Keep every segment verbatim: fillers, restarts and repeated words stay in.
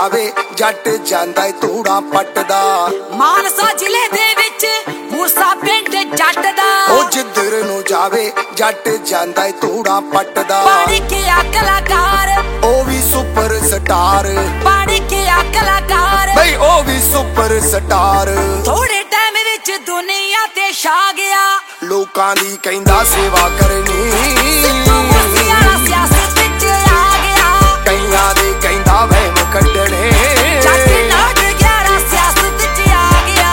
ਜਾਵੇ ਜੱਟ ਜਾਂਦਾ ਏ ਧੂੜਾਂ ਪੱਟਦਾ। ਮਾਨਸਾ ਜ਼ਿਲ੍ਹੇ ਦੇ ਵਿੱਚ ਮੂਸਾ ਪਿੰਡ ਜੱਟ ਦਾ। ਉਹ ਜਿੱਧਰ ਨੂੰ ਜਾਵੇ ਜੱਟ ਜਾਂਦਾ ਏ ਧੂੜਾਂ ਪੱਟਦਾ। ਪੜ੍ਹ ਕੇ ਆ ਕਲਾਕਾਰ ਉਹ ਵੀ ਸੁਪਰ ਸਟਾਰ। ਪੜ੍ਹ ਕੇ ਆ ਕਲਾਕਾਰ ਬਈ ਉਹ ਵੀ ਸੁਪਰ ਸਟਾਰ। ਥੋੜੇ ਟਾਈਮ ਵਿੱਚ ਦੁਨੀਆ ਤੇ ਛਾ ਗਿਆ। ਲੋਕਾਂ ਦੀ ਕਹਿੰਦਾ ਸੇਵਾ ਕਰਨੀ। ਸਿੱਧੂ ਮੂਸੇਵਾਲਾ ਸਿਆਸਤ ਵਿੱਚ ਆ ਗਿਆ। ਕਈਆਂ ਦੇ ਕਹਿੰਦਾ ਵਹਿਮ ਕੱਢਣੇ। ਜੱਟ ਨਾਟ ਗਿਆਰਾਂ ਸਿਆਸਤ ਵਿੱਚ ਆ ਗਿਆ।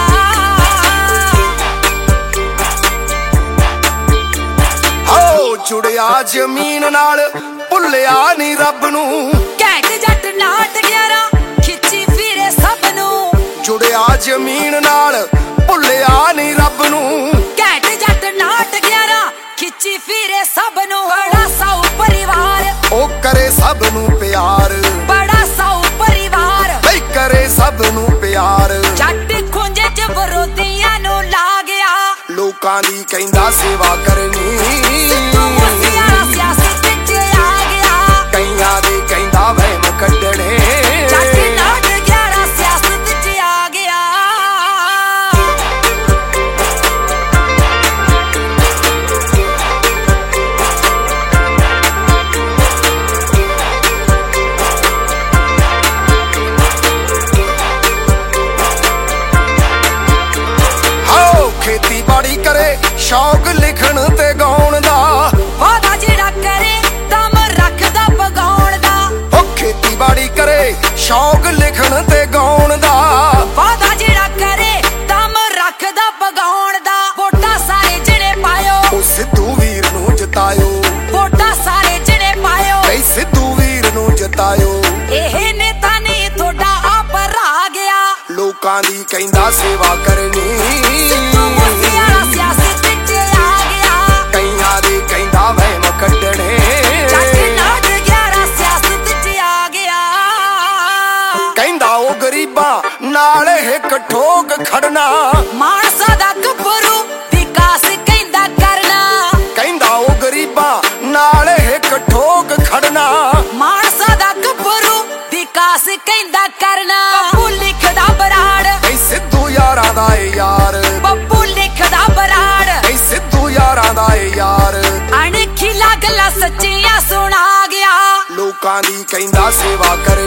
ਹੋ ਜੁੜਿਆ ਜ਼ਮੀਨ ਨਾਲ ਭੁੱਲਿਆ ਨੀ ਰੱਬ ਨੂੰ। ਘੈਂਟ ਜੱਟ ਨਾਟ ਗਿਆਰਾਂ ਖਿੱਚੀ ਫਿਰੇ ਸਭ ਨੂੰ। ਜੁੜਿਆ ਜ਼ਮੀਨ ਨਾਲ ਭੁੱਲਿਆ ਨੀ ਰੱਬ ਨੂੰ। ਘੈਂਟ ਜੱਟ ਨਾਟ ਗਿਆਰਾਂ ਖਿੱਚੀ ਫਿਰੇ ਸਭ ਨੂੰ। ਬੜਾ ਸਾਊ ਪਰਿਵਾਰ ਉਹ ਕਰੇ ਸਭ ਨੂੰ ਪਿਆਰ। ਬੜਾ ਸਾਊ ਪਰਿਵਾਰ ਬਈ ਕਰੇ ਸਭ ਨੂੰ ਪਿਆਰ। ਜੱਟ ਖੁੰਝੇ ਚ ਵਿਰੋਧੀਆਂ ਨੂੰ ਲਾ ਗਿਆ। ਲੋਕਾਂ ਦੀ ਕਹਿੰਦਾ ਸੇਵਾ ਕਰਨੀ। ਸਿੱਧੂ ਮੂਸੇਵਾਲਾ ਸਿਆਸਤ ਵਿੱਚ ਆ ਗਿਆ। ਕਈਆਂ ਦੇ ਕਹਿੰਦਾ ਵਹਿਮ ਕੱਢਣੇ। ਜੱਟ ਨਾਟ ਗਿਆਰਾਂ ਸਿਆਸਤ ਵਿੱਚ ਆ ਗਿਆ। ਖੇਤੀਬਾੜੀ ਕਰੇ ਸ਼ੌਕ ਲਿਖਣ ਤੇ ਗਾਉਣ ਦਾ। ਵਾਦਾ ਜਿਹੜਾ ਕਰੇ ਦਮ ਰੱਖਦਾ ਪਗਾਉਣ ਦਾ। ਉਹ ਖੇਤੀਬਾੜੀ ਕਰੇ ਸ਼ੌਕ ਲਿਖਣ ਤੇ ਗਾਉਣ ਦਾ। ਵਾਦਾ ਜਿਹੜਾ ਕਰੇ ਦਮ ਰੱਖਦਾ ਪਗਾਉਣ ਦਾ। ਵੋਟਾਂ ਸਾਰੇ ਜਿਹੜੇ ਪਾਇਓ ਉਹ ਸਿੱਧੂ ਵੀਰ ਨੂੰ ਜਿਤਾਇਓ। ਵੋਟਾਂ ਸਾਰੇ ਜਿਹੜੇ ਪਾਇਓ ਬਈ ਸਿੱਧੂ ਵੀਰ ਨੂੰ ਜਿਤਾਇਓ। ਇਹ ਨੇਤਾ ਨੇ ਤੁਹਾਡਾ ਆਪ ਰਾ ਗਿਆ। ਲੋਕਾਂ ਦੀ ਕਹਿੰਦਾ ਸੇਵਾ ਕਰਨੀ। ਸਿੱਧੂ ਮੂਸੇਵਾਲਾ ਸਿਆਸਤ ਵਿੱਚ ਆ ਗਿਆ। ਕਈਆਂ ਦੇ ਕਹਿੰਦਾ ਵਹਿਮ ਕੱਢਣੇ। ਜੱਟ ਨਾਟ ਗਿਆਰਾਂ ਸਿਆਸਤ ਵਿੱਚ ਆ ਗਿਆ। ਕਹਿੰਦਾ ਉਹ ਗਰੀਬਾਂ ਨਾਲ ਇੱਕ ਠੋਕ ਖੜਨਾ। ਮਾਨਸਾ ਦਾ ਗੱਭਰੂ ਵਿਕਾਸ ਕਹਿੰਦਾ ਕਰਨਾ। ਕਹਿੰਦਾ ਉਹ ਗਰੀਬਾਂ ਨਾਲ ਇੱਕ ਠੋਕ ਖੜਨਾ। ਮਾਨਸਾ ਦਾ ਗੱਭਰੂ ਵਿਕਾਸ ਕਹਿੰਦਾ ਕਰਨਾ। ਬੱਬੂ ਲਿਖਦਾ ਬਰਾੜ ਬਈ ਸਿੱਧੂ ਯਾਰਾਂ ਦਾ ਏ ਯਾਰ। ਬੱਬੂ ਲਿਖਦਾ ਬਰਾੜ ਬਈ ਸਿੱਧੂ ਯਾਰਾਂ ਦਾ ਏ ਯਾਰ। ਅਣਖੀਲਾ ਗੱਲਾਂ ਸੱਚੀਆਂ ਸੁਣਾ ਗਿਆ। ਲੋਕਾਂ ਦੀ ਕਹਿੰਦਾ ਸੇਵਾ ਕਰ